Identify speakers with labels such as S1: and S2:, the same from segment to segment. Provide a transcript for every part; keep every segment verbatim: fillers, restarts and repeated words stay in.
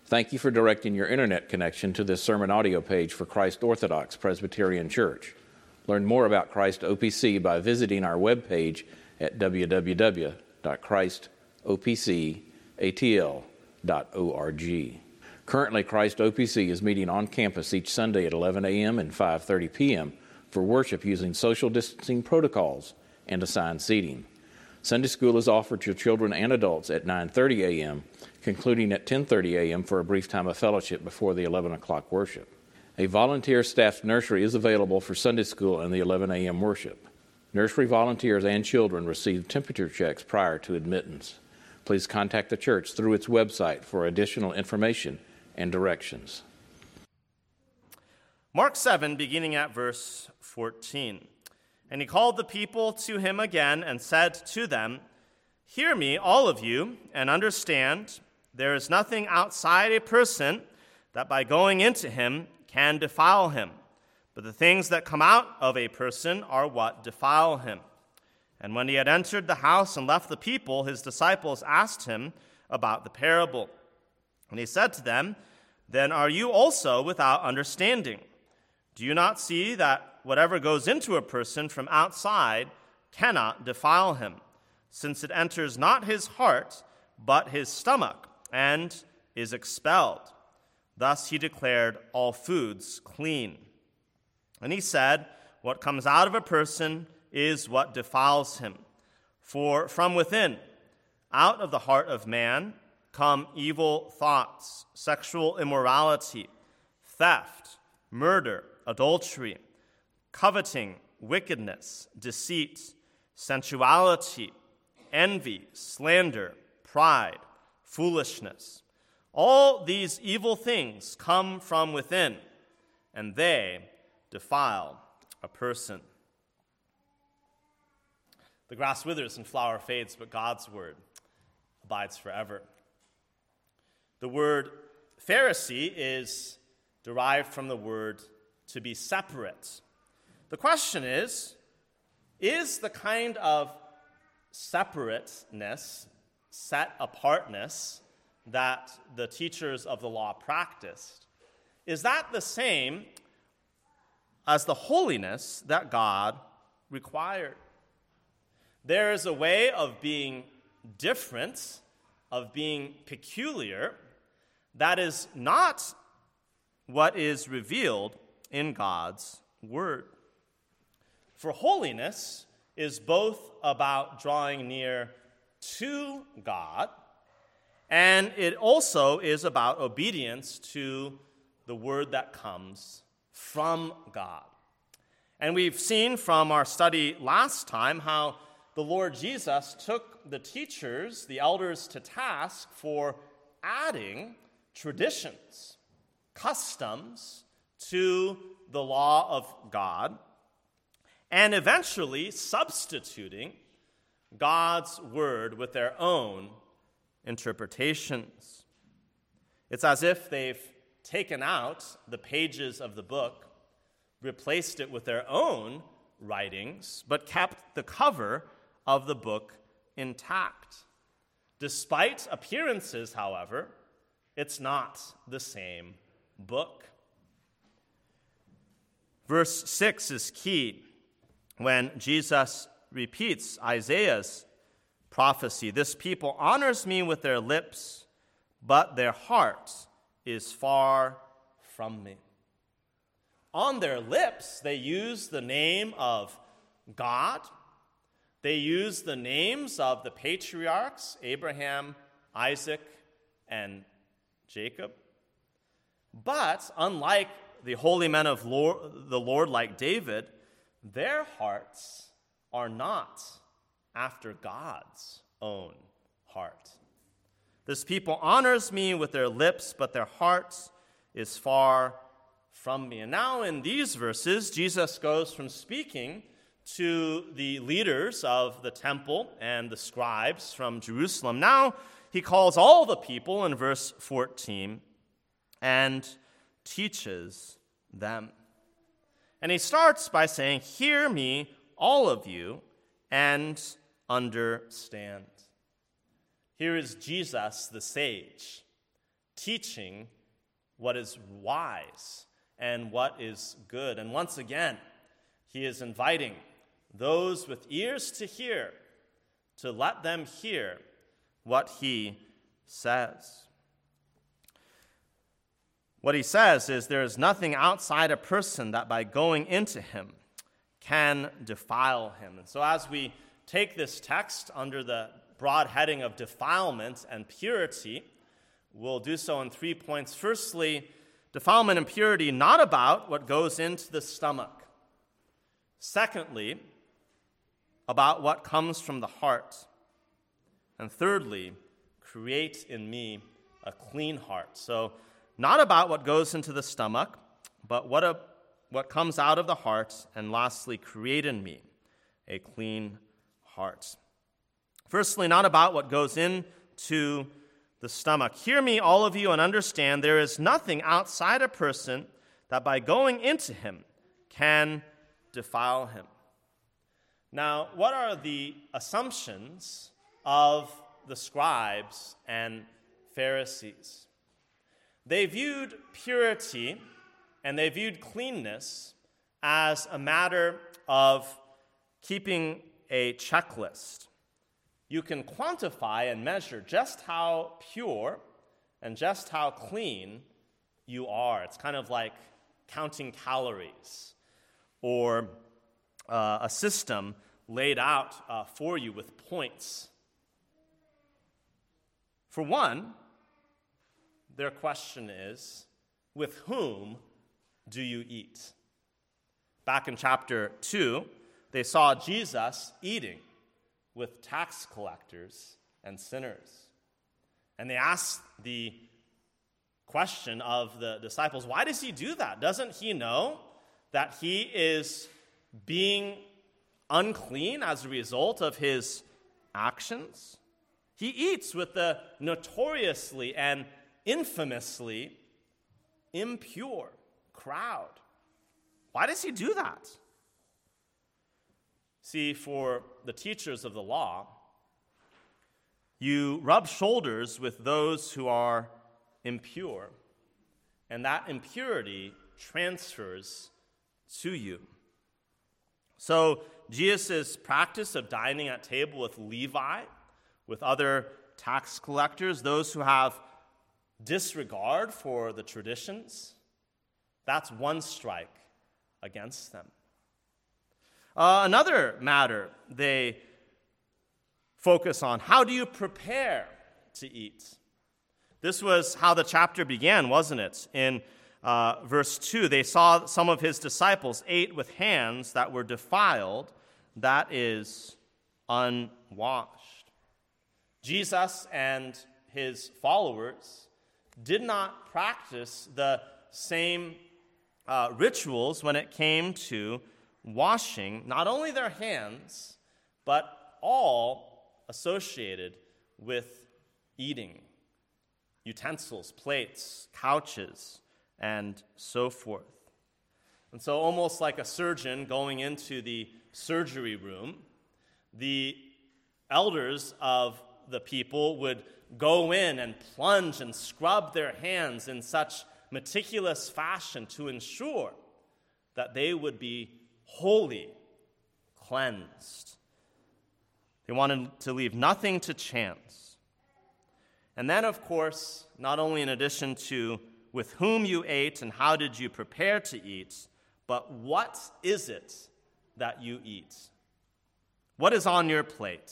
S1: Thank you for directing your internet connection to this sermon audio page for Christ Orthodox Presbyterian Church. Learn more about Christ O P C by visiting our webpage at w w w dot christ o p c a t l dot org. Currently, Christ O P C is meeting on campus each Sunday at eleven a.m. and five thirty p.m. for worship using social distancing protocols and assigned seating. Sunday school is offered to children and adults at nine thirty a.m., concluding at ten thirty a.m. for a brief time of fellowship before the eleven o'clock worship. A volunteer staffed nursery is available for Sunday school and the eleven a.m. worship. Nursery volunteers and children receive temperature checks prior to admittance. Please contact the church through its website for additional information and directions.
S2: Mark seven, beginning at verse fourteen. And he called the people to him again and said to them, "Hear me, all of you, and understand, there is nothing outside a person that by going into him can defile him, but the things that come out of a person are what defile him." And when he had entered the house and left the people, his disciples asked him about the parable. And he said to them, "Then are you also without understanding? Do you not see that whatever goes into a person from outside cannot defile him, since it enters not his heart, but his stomach, and is expelled? Thus he declared all foods clean." And he said, "What comes out of a person is what defiles him. For from within, out of the heart of man, come evil thoughts, sexual immorality, theft, murder, adultery, coveting, wickedness, deceit, sensuality, envy, slander, pride, foolishness. All these evil things come from within, and they defile a person." The grass withers and flower fades, but God's word abides forever. The word Pharisee is derived from the word to be separate. The question is, is the kind of separateness, set apartness that the teachers of the law practiced, is that the same as the holiness that God required? There is a way of being different, of being peculiar, that is not what is revealed in God's word. For holiness is both about drawing near to God, and it also is about obedience to the word that comes from God. And we've seen from our study last time how the Lord Jesus took the teachers, the elders, to task for adding traditions, customs to the law of God, and eventually substituting God's word with their own interpretations. It's as if they've taken out the pages of the book, replaced it with their own writings, but kept the cover of the book intact. Despite appearances, however, it's not the same book. Verse six is key when Jesus repeats Isaiah's prophecy. "This people honors me with their lips, but their heart is far from me." On their lips, they use the name of God. They use the names of the patriarchs, Abraham, Isaac, and Jacob. But unlike the holy men of Lord, the Lord like David, their hearts are not after God's own heart. "This people honors me with their lips, but their heart is far from me." And now in these verses, Jesus goes from speaking to the leaders of the temple and the scribes from Jerusalem. Now he calls all the people in verse fourteen and teaches them. And he starts by saying, "Hear me, all of you, and understand." Here is Jesus, the sage, teaching what is wise and what is good. And once again, he is inviting those with ears to hear to let them hear what he says. What he says is there is nothing outside a person that by going into him can defile him. And so as we take this text under the broad heading of defilement and purity, we'll do so in three points. Firstly, defilement and purity, not about what goes into the stomach. Secondly, about what comes from the heart. And thirdly, create in me a clean heart. So, not about what goes into the stomach, but what, a, what comes out of the heart. And lastly, create in me a clean heart. Firstly, not about what goes into the stomach. Hear me, all of you, and understand there is nothing outside a person that by going into him can defile him. Now, what are the assumptions of the scribes and Pharisees? They viewed purity and they viewed cleanness as a matter of keeping a checklist. You can quantify and measure just how pure and just how clean you are. It's kind of like counting calories or uh, a system laid out uh, for you with points. For one, their question is, with whom do you eat? Back in chapter two, they saw Jesus eating with tax collectors and sinners. And they asked the question of the disciples, why does he do that? Doesn't he know that he is being unclean as a result of his actions? He eats with the notoriously and infamously impure crowd. Why does he do that? See, for the teachers of the law, you rub shoulders with those who are impure, and that impurity transfers to you. So Jesus' practice of dining at table with Levi, with other tax collectors, those who have disregard for the traditions, that's one strike against them. Uh, another matter they focus on, how do you prepare to eat? This was how the chapter began, wasn't it? In uh, verse two, they saw some of his disciples ate with hands that were defiled, that is, unwashed. Jesus and his followers did not practice the same uh, rituals when it came to washing not only their hands, but all associated with eating. Utensils, plates, couches, and so forth. And so almost like a surgeon going into the surgery room, the elders of the people would go in and plunge and scrub their hands in such meticulous fashion to ensure that they would be wholly cleansed. They wanted to leave nothing to chance. And then, of course, not only in addition to with whom you ate and how did you prepare to eat, but what is it that you eat? What is on your plate?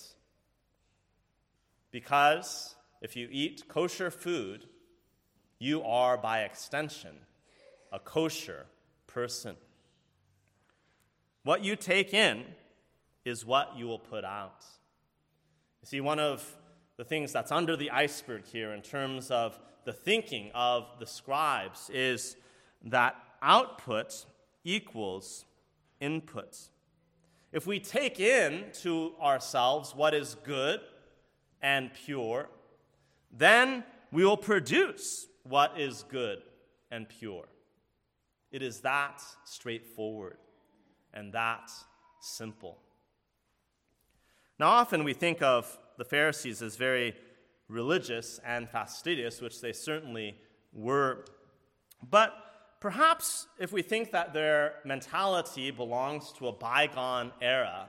S2: Because if you eat kosher food, you are, by extension, a kosher person. What you take in is what you will put out. You see, one of the things that's under the iceberg here in terms of the thinking of the scribes is that output equals input. If we take in to ourselves what is good and pure, then we will produce what is good and pure. It is that straightforward and that simple. Now, often we think of the Pharisees as very religious and fastidious, which they certainly were. But perhaps if we think that their mentality belongs to a bygone era,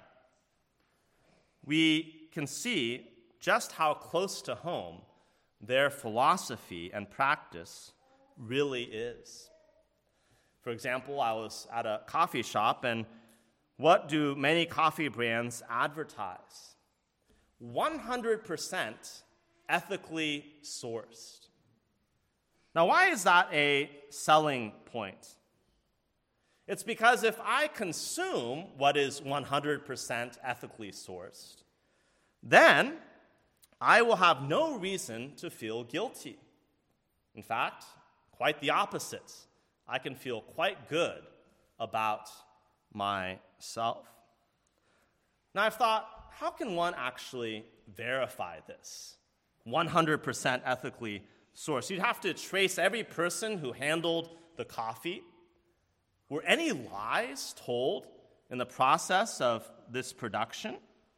S2: we can see just how close to home their philosophy and practice really is. For example, I was at a coffee shop, and what do many coffee brands advertise? one hundred percent ethically sourced. Now, why is that a selling point? It's because if I consume what is one hundred percent ethically sourced, then I will have no reason to feel guilty. In fact, quite the opposite. I can feel quite good about myself. Now, I've thought, how can one actually verify this? one hundred percent ethically sourced. You'd have to trace every person who handled the coffee. Were any lies told in the process of this production?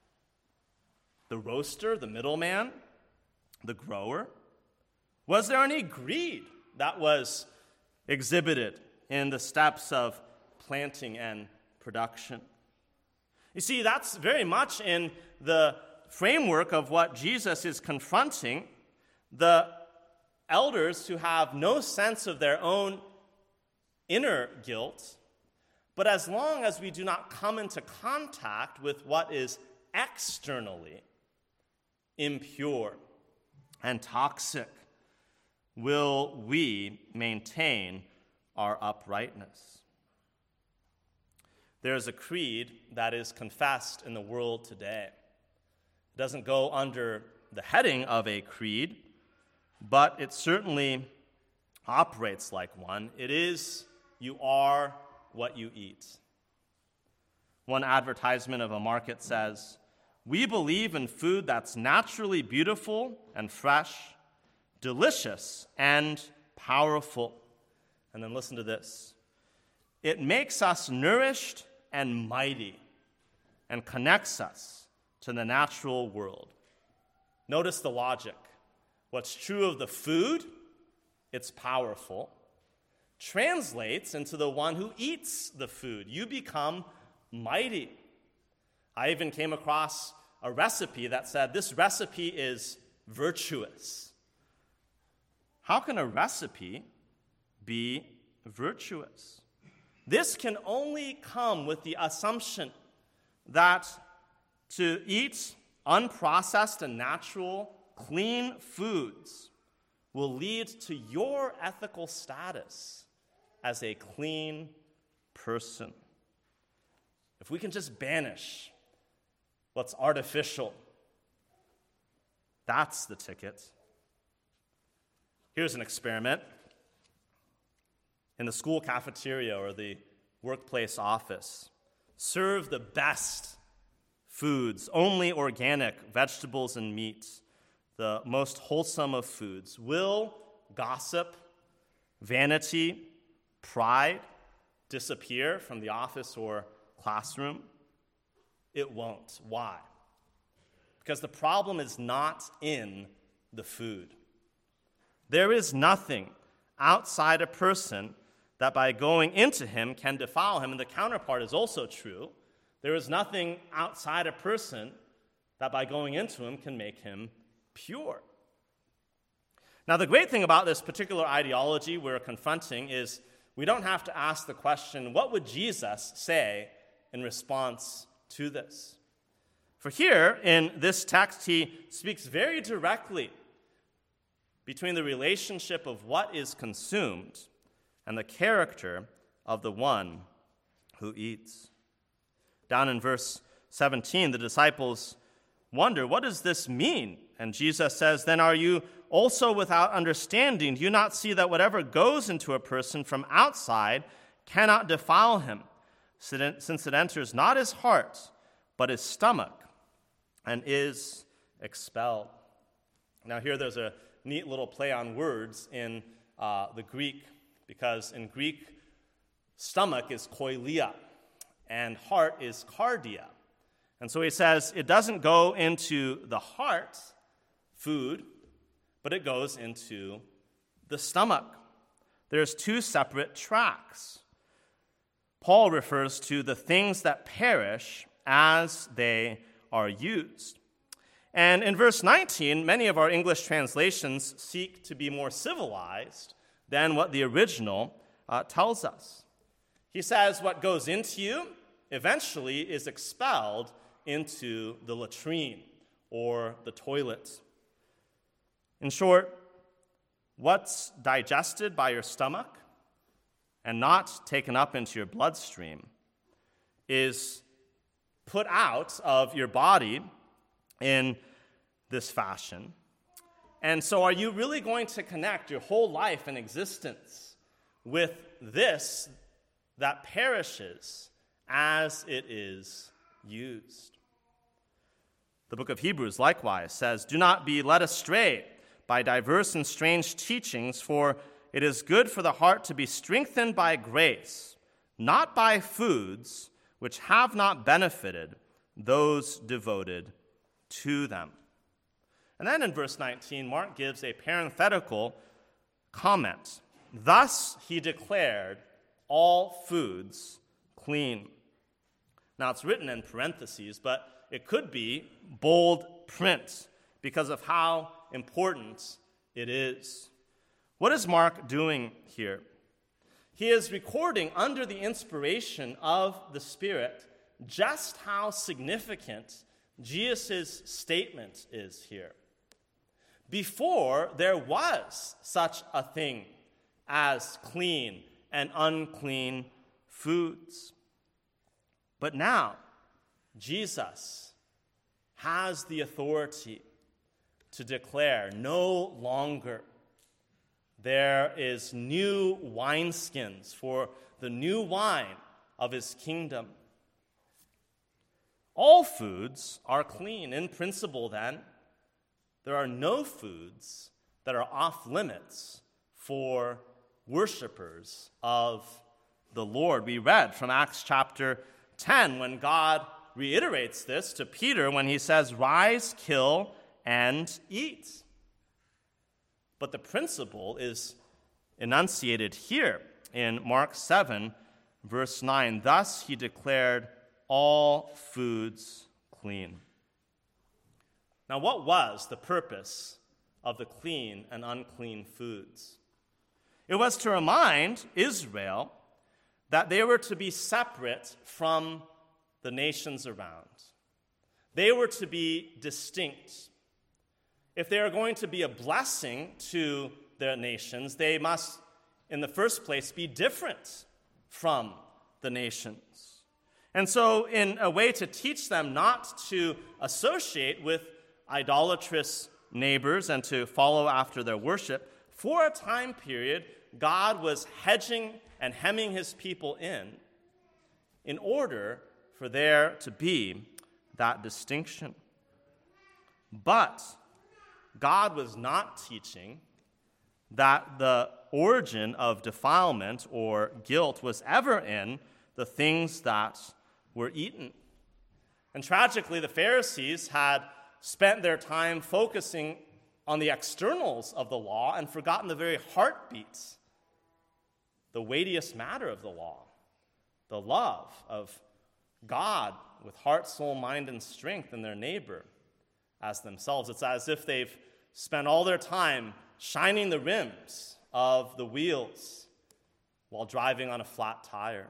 S2: The roaster, the middleman, the grower? Was there any greed that was exhibited in the steps of planting and production? You see, that's very much in the framework of what Jesus is confronting the elders who have no sense of their own inner guilt. But as long as we do not come into contact with what is externally impure and toxic, will we maintain our uprightness? There's a creed that is confessed in the world today. It doesn't go under the heading of a creed, but it certainly operates like one. It is, you are what you eat. One advertisement of a market says, "We believe in food that's naturally beautiful and fresh, delicious and powerful." And then listen to this. "It makes us nourished and mighty and connects us to the natural world." Notice the logic. What's true of the food, it's powerful, translates into the one who eats the food. You become mighty. I even came across a recipe that said this recipe is virtuous. How can a recipe be virtuous? This can only come with the assumption that to eat unprocessed and natural, clean foods will lead to your ethical status as a clean person. If we can just banish what's artificial, that's the ticket. Here's an experiment. In the school cafeteria or the workplace office, serve the best foods, only organic vegetables and meats, the most wholesome of foods. Will gossip, vanity, pride disappear from the office or classroom? It won't. Why? Because the problem is not in the food. There is nothing outside a person that by going into him can defile him. And the counterpart is also true. There is nothing outside a person that by going into him can make him pure. Now, the great thing about this particular ideology we're confronting is we don't have to ask the question, what would Jesus say in response to this? For here in this text, he speaks very directly between the relationship of what is consumed and the character of the one who eats. Down in verse seventeen, the disciples wonder, what does this mean? And Jesus says, then are you also without understanding? Do you not see that whatever goes into a person from outside cannot defile him, since it enters not his heart, but his stomach, and is expelled? Now here there's a neat little play on words in uh, the Greek, because in Greek, stomach is koilia, and heart is cardia. And so he says, it doesn't go into the heart, food, but it goes into the stomach. There's two separate tracts. Paul refers to the things that perish as they are used. And in verse nineteen, many of our English translations seek to be more civilized than what the original uh, tells us. He says what goes into you eventually is expelled into the latrine or the toilet. In short, what's digested by your stomach and not taken up into your bloodstream is put out of your body in this fashion. And so are you really going to connect your whole life and existence with this that perishes as it is used? The book of Hebrews likewise says, "Do not be led astray by diverse and strange teachings, for it is good for the heart to be strengthened by grace, not by foods which have not benefited those devoted to them." And then in verse nineteen, Mark gives a parenthetical comment. "Thus he declared all foods clean." Now it's written in parentheses, but it could be bold print because of how important it is. What is Mark doing here? He is recording under the inspiration of the Spirit just how significant Jesus' statement is here. Before, there was such a thing as clean and unclean foods. But now, Jesus has the authority to declare no longer there is new wineskins for the new wine of his kingdom. All foods are clean. In principle, then, there are no foods that are off limits for worshipers of the Lord. We read from Acts chapter ten when God reiterates this to Peter when he says, "Rise, kill, and eat." But the principle is enunciated here in Mark seven, verse nine. "Thus he declared all foods clean." Now, what was the purpose of the clean and unclean foods? It was to remind Israel that they were to be separate from the nations around. They were to be distinct. If they are going to be a blessing to their nations, they must, in the first place, be different from the nations. And so, in a way to teach them not to associate with idolatrous neighbors and to follow after their worship, for a time period, God was hedging and hemming his people in in order for there to be that distinction. But God was not teaching that the origin of defilement or guilt was ever in the things that were eaten. And tragically, the Pharisees had spent their time focusing on the externals of the law and forgotten the very heartbeats, the weightiest matter of the law, the love of God with heart, soul, mind, and strength, and their neighbor as themselves. It's as if they've spent all their time shining the rims of the wheels while driving on a flat tire.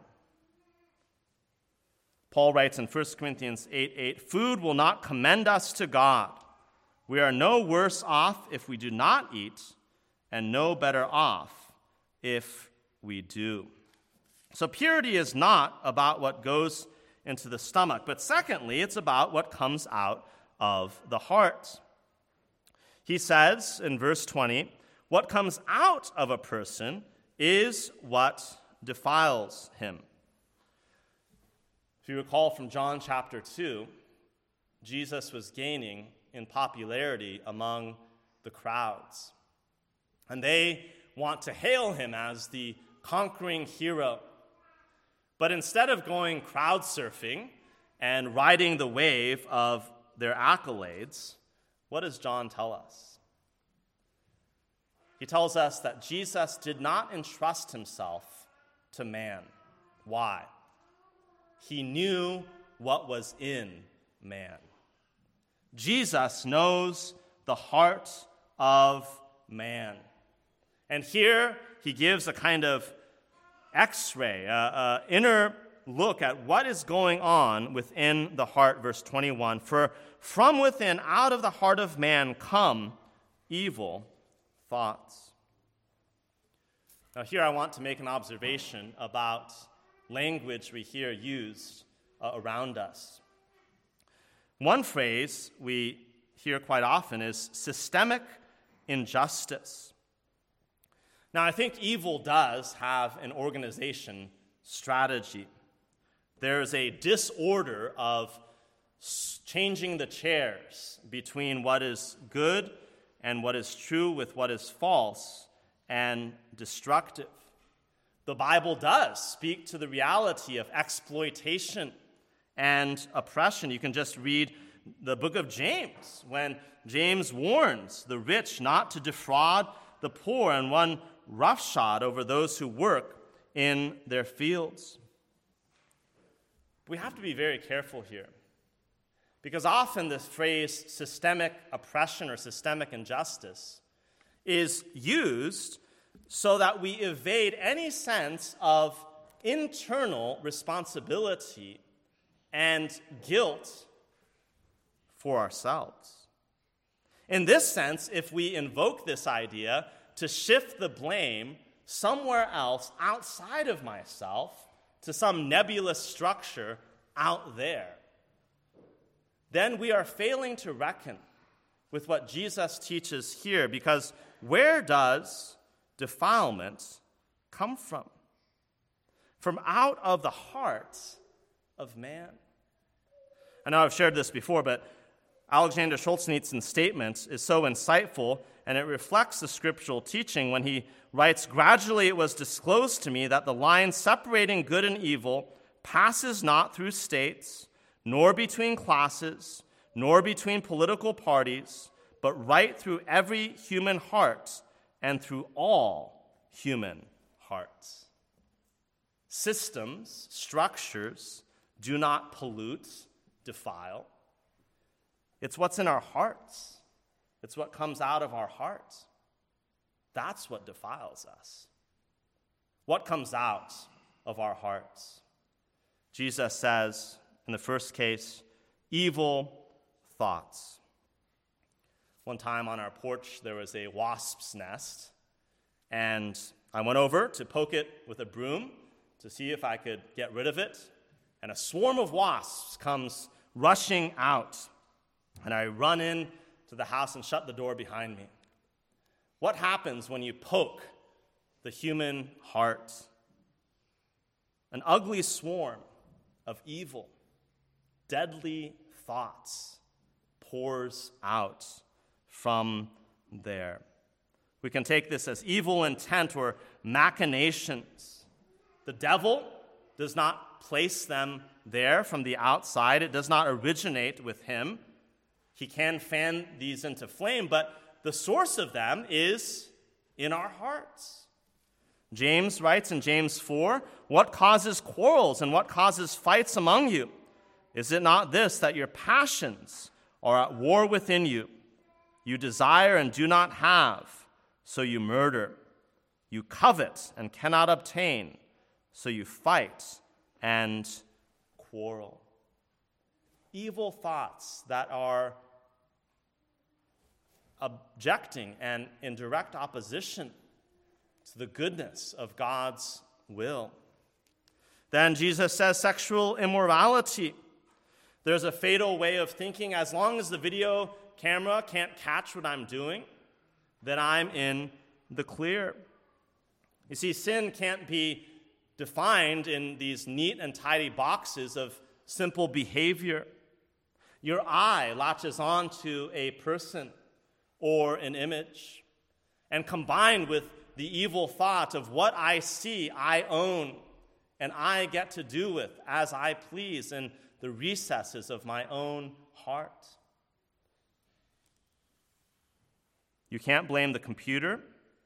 S2: Paul writes in First Corinthians eight eight, "Food will not commend us to God. We are no worse off if we do not eat, and no better off if we do." So purity is not about what goes into the stomach, but secondly, it's about what comes out of the heart. He says in verse twenty, what comes out of a person is what defiles him. If you recall from John chapter two, Jesus was gaining in popularity among the crowds. And they want to hail him as the conquering hero. But instead of going crowd surfing and riding the wave of their accolades, what does John tell us? he tells us that Jesus did not entrust himself to man. Why? He knew what was in man. Jesus knows the heart of man. And here he gives a kind of x-ray, an inner look at what is going on within the heart, verse twenty-one. For from within, out of the heart of man, come evil thoughts. Now here I want to make an observation about language we hear used uh, around us. One phrase we hear quite often is systemic injustice. Now, I think evil does have an organization strategy. There's a disorder of changing the chairs between what is good and what is true with what is false and destructive. The Bible does speak to the reality of exploitation and oppression. You can just read the book of James when James warns the rich not to defraud the poor and run roughshod over those who work in their fields. We have to be very careful here, because often this phrase systemic oppression or systemic injustice is used so that we evade any sense of internal responsibility and guilt for ourselves. In this sense, if we invoke this idea to shift the blame somewhere else outside of myself to some nebulous structure out there, then we are failing to reckon with what Jesus teaches here, because where does defilement come from? From out of the heart of man. I know I've shared this before, but Alexander Solzhenitsyn's statement is so insightful, and it reflects the scriptural teaching when he writes, "Gradually it was disclosed to me that the line separating good and evil passes not through states, nor between classes, nor between political parties, but right through every human heart and through all human hearts." Systems, structures do not pollute, defile. It's what's in our hearts. It's what comes out of our hearts. That's what defiles us. What comes out of our hearts? Jesus says, in the first case, evil thoughts. One time on our porch, there was a wasp's nest, and I went over to poke it with a broom to see if I could get rid of it, and a swarm of wasps comes rushing out, and I run in to the house and shut the door behind me. What happens when you poke the human heart? An ugly swarm of evil, deadly thoughts pours out from there. We can take this as evil intent or machinations. The devil does not place them there from the outside. It does not originate with him. He can fan these into flame, but the source of them is in our hearts. James writes in James four, "What causes quarrels and what causes fights among you? Is it not this, that your passions are at war within you? You desire and do not have, so you murder. You covet and cannot obtain, so you fight and quarrel." Evil thoughts that are objecting and in direct opposition to the goodness of God's will. Then Jesus says sexual immorality. There's a fatal way of thinking: as long as the video camera can't catch what I'm doing, then I'm in the clear. You see, sin can't be defined in these neat and tidy boxes of simple behavior. Your eye latches on to a person or an image, and combined with the evil thought of what I see, I own, and I get to do with as I please in the recesses of my own heart. You can't blame the computer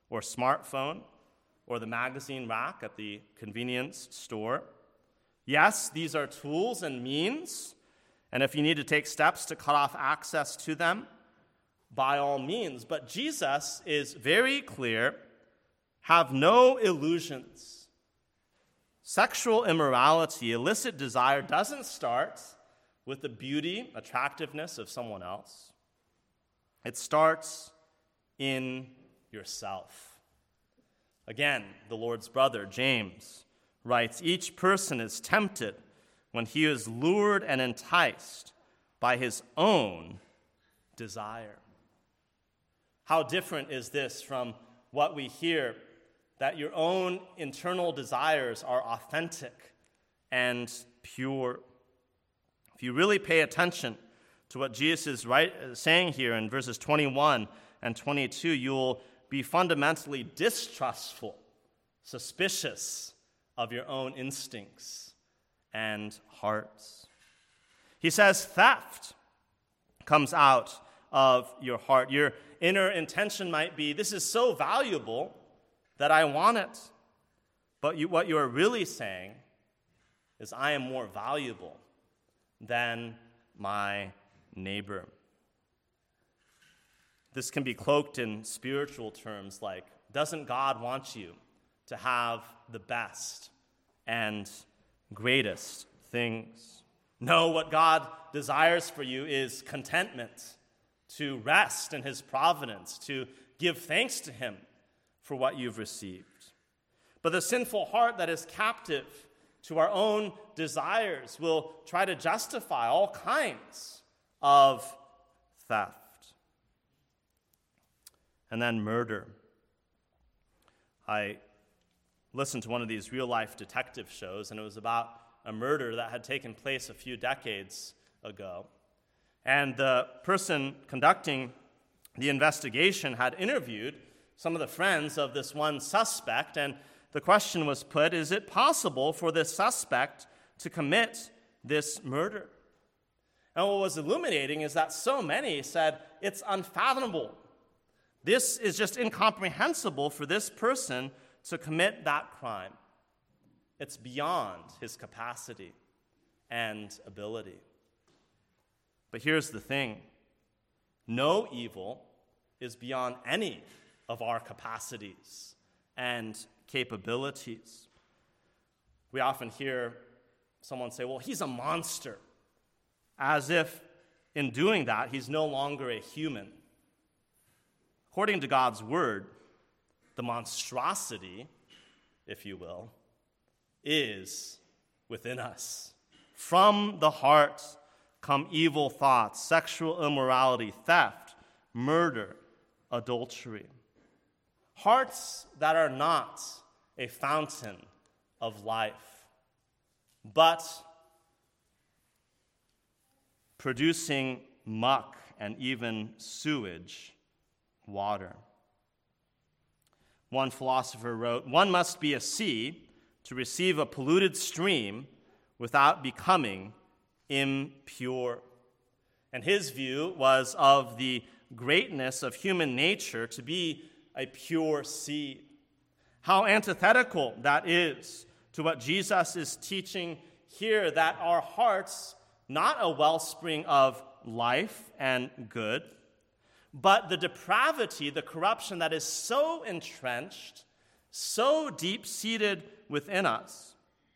S2: or smartphone or the magazine rack at the convenience store. Yes, these are tools and means, and if you need to take steps to cut off access to them, by all means. But Jesus is very clear, have no illusions. Sexual immorality, illicit desire, doesn't start with the beauty, attractiveness of someone else. It starts in yourself. Again, the Lord's brother, James, writes, each person is tempted when he is lured and enticed by his own desire. How different is this from what we hear, that your own internal desires are authentic and pure? If you really pay attention to what Jesus is right, saying here in verses twenty-one and twenty-two, you'll be fundamentally distrustful, suspicious of your own instincts and hearts. He says theft comes out of your heart. Your inner intention might be, this is so valuable that I want it. But you, what you are really saying is, I am more valuable than my neighbor. This can be cloaked in spiritual terms like, doesn't God want you to have the best and greatest things? No, what God desires for you is contentment, to rest in his providence, to give thanks to him for what you've received. But the sinful heart that is captive to our own desires will try to justify all kinds of theft. And then murder. I listened to one of these real-life detective shows, and it was about a murder that had taken place a few decades ago. And the person conducting the investigation had interviewed some of the friends of this one suspect, and the question was put, is it possible for this suspect to commit this murder? And what was illuminating is that so many said, it's unfathomable. This is just incomprehensible for this person to commit that crime. It's beyond his capacity and ability. But here's the thing. No evil is beyond any of our capacities and capabilities. We often hear someone say, well, he's a monster, as if in doing that, he's no longer a human. According to God's word, the monstrosity, if you will, is within us. From the heart come evil thoughts, sexual immorality, theft, murder, adultery. Hearts that are not a fountain of life, but producing muck and even sewage water. One philosopher wrote, one must be a sea to receive a polluted stream without becoming impure. And his view was of the greatness of human nature to be a pure seed. How antithetical that is to what Jesus is teaching here, that our hearts, not a wellspring of life and good, but the depravity, the corruption that is so entrenched, so deep-seated within us,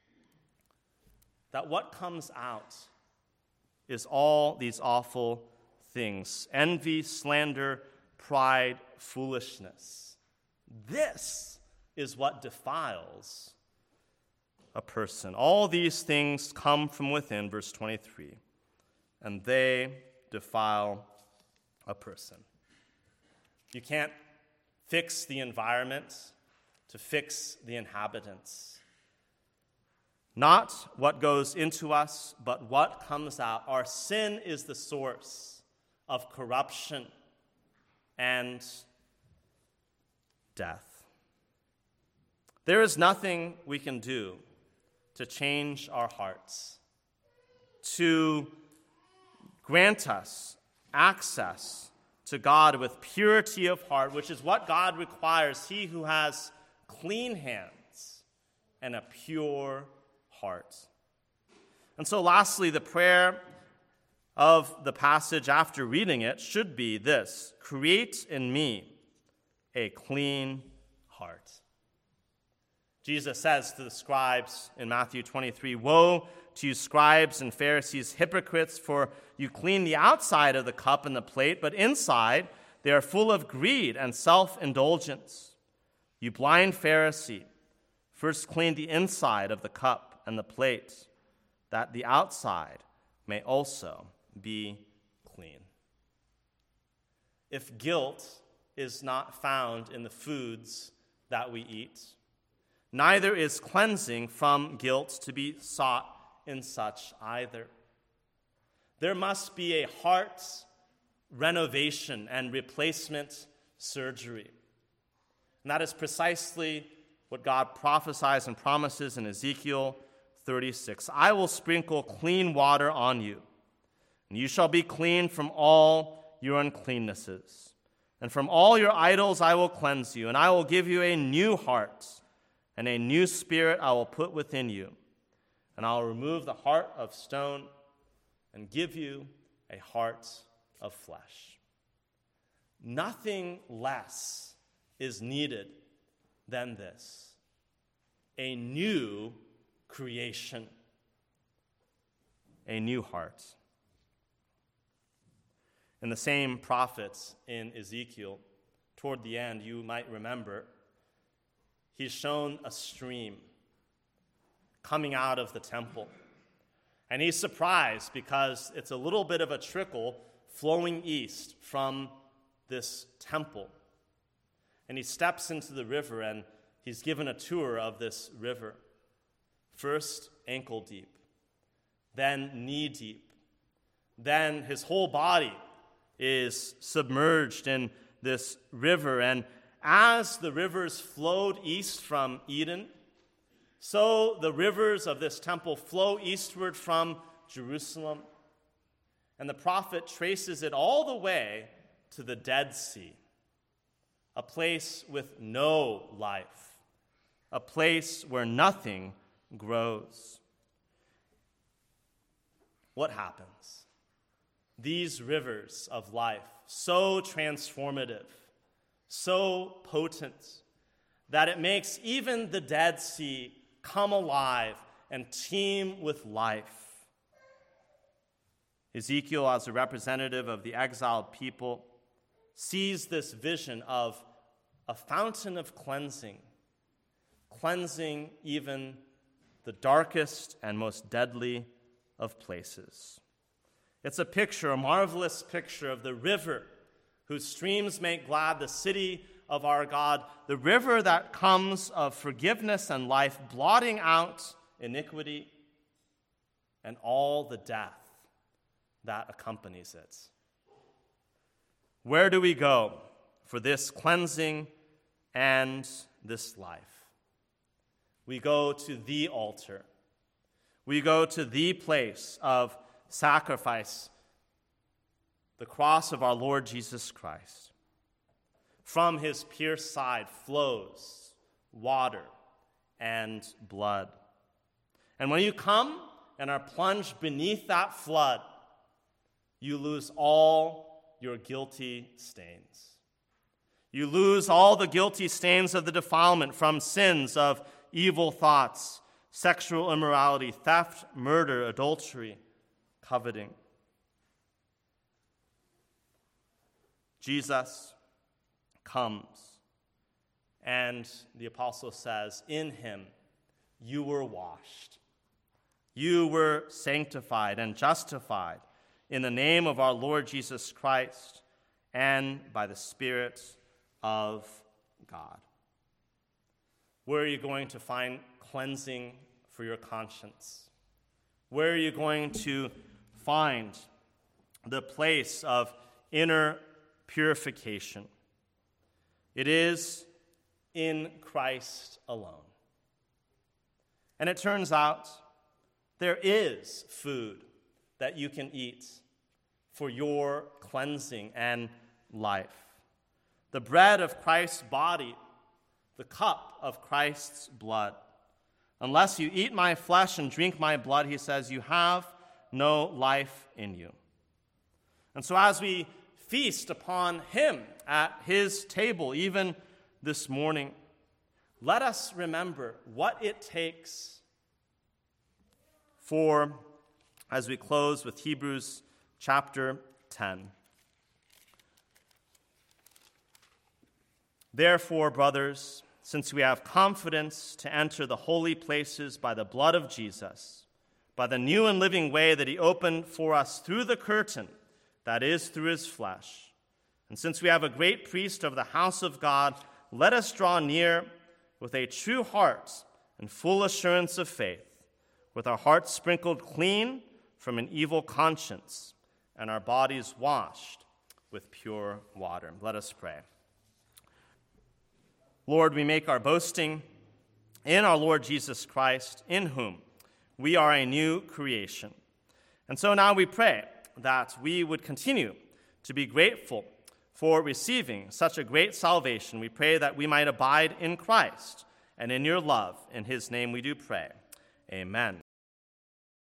S2: that what comes out is all these awful things: envy, slander, pride, foolishness. This is what defiles a person. All these things come from within, verse twenty-three, and they defile a person. You can't fix the environment to fix the inhabitants. Not what goes into us, but what comes out. Our sin is the source of corruption and death. There is nothing we can do to change our hearts, to grant us access to God with purity of heart, which is what God requires, he who has clean hands and a pure heart. And so lastly, the prayer of the passage after reading it should be this: create in me a clean heart. Jesus says to the scribes in Matthew twenty-three, "Woe to you scribes and Pharisees, hypocrites, for you clean the outside of the cup and the plate, but inside they are full of greed and self-indulgence. You blind Pharisee, first clean the inside of the cup and the plate, that the outside may also be clean." If guilt is not found in the foods that we eat, neither is cleansing from guilt to be sought in such either. There must be a heart renovation and replacement surgery. And that is precisely what God prophesies and promises in Ezekiel thirty-six. "I will sprinkle clean water on you, and you shall be clean from all your uncleannesses. And from all your idols I will cleanse you, and I will give you a new heart, and a new spirit I will put within you. And I will remove the heart of stone and give you a heart of flesh." Nothing less is needed than this: a new creation, a new heart. In the same prophets in Ezekiel, toward the end, you might remember, he's shown a stream coming out of the temple. And he's surprised because it's a little bit of a trickle flowing east from this temple. And he steps into the river, and he's given a tour of this river. First ankle deep, then knee deep, then his whole body is submerged in this river. And as the rivers flowed east from Eden, so the rivers of this temple flow eastward from Jerusalem. And the prophet traces it all the way to the Dead Sea, a place with no life, a place where nothing grows. What happens? These rivers of life, so transformative, so potent, that it makes even the Dead Sea come alive and teem with life. Ezekiel, as a representative of the exiled people, sees this vision of a fountain of cleansing, cleansing even the darkest and most deadly of places. It's a picture, a marvelous picture of the river whose streams make glad the city of our God, the river that comes of forgiveness and life, blotting out iniquity and all the death that accompanies it. Where do we go for this cleansing and this life? We go to the altar. We go to the place of sacrifice, the cross of our Lord Jesus Christ. From his pierced side flows water and blood. And when you come and are plunged beneath that flood, you lose all your guilty stains. You lose all the guilty stains of the defilement from sins of evil thoughts, sexual immorality, theft, murder, adultery, coveting. Jesus comes, and the apostle says, in him you were washed. You were sanctified and justified in the name of our Lord Jesus Christ and by the Spirit of God. Where are you going to find cleansing for your conscience? Where are you going to find the place of inner purification? It is in Christ alone. And it turns out there is food that you can eat for your cleansing and life. The bread of Christ's body, the cup of Christ's blood. Unless you eat my flesh and drink my blood, he says, you have no life in you. And so as we feast upon him at his table, even this morning, let us remember what it takes for, as we close with Hebrews chapter ten. Therefore, brothers, since we have confidence to enter the holy places by the blood of Jesus, by the new and living way that he opened for us through the curtain, that is, through his flesh, and since we have a great priest over the house of God, let us draw near with a true heart and full assurance of faith, with our hearts sprinkled clean from an evil conscience and our bodies washed with pure water. Let us pray. Lord, we make our boasting in our Lord Jesus Christ, in whom we are a new creation. And so now we pray that we would continue to be grateful for receiving such a great salvation. We pray that we might abide in Christ and in your love. In his name we do pray. Amen.